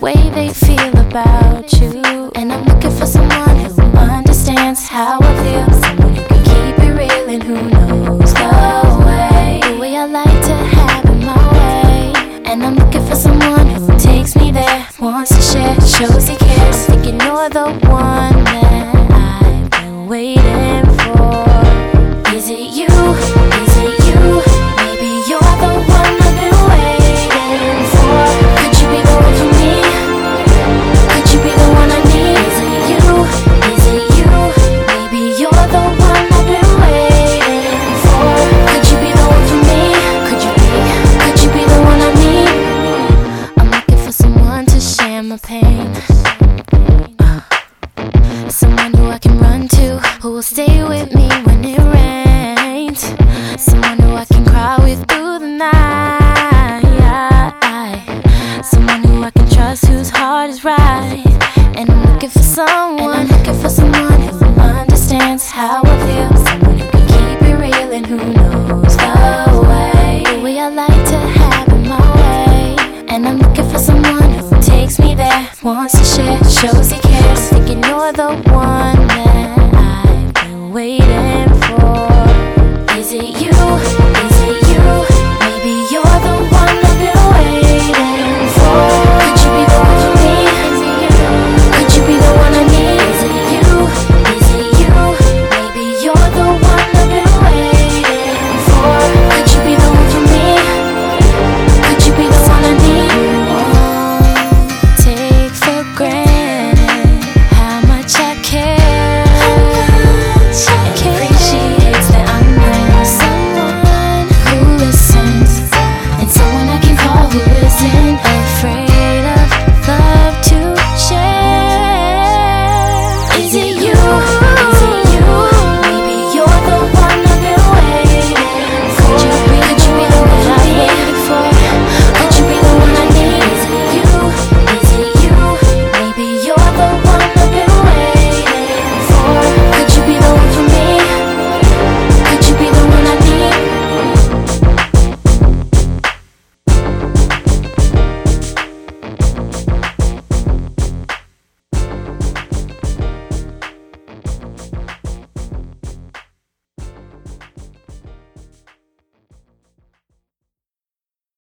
way they feel about you. And I'm looking for someone who understands how I feel, someone who can keep it real and who knows the way I like to have it my way. And I'm looking for someone who takes me there, wants to share, shows he cares. Thinking you're the one that I've been waiting for. Is it you? Is it you? Maybe you're the one I've been waiting for. Could you be the one for me? Could you be the one I need? Is it you? Is it you? Maybe you're the one I've been waiting for. Could you be the one for me? Could you be the one I need? I'm looking for someone to share my pain, someone who I can run to, who will stay with me when it rains, someone who I can cry with through the night, someone who I can trust, whose heart is right. And I'm looking for someone who understands how I feel, someone who can keep it real and who knows the way I like to have it my way. And I'm looking for someone who takes me there, wants to share, shows he cares. Thinking you're the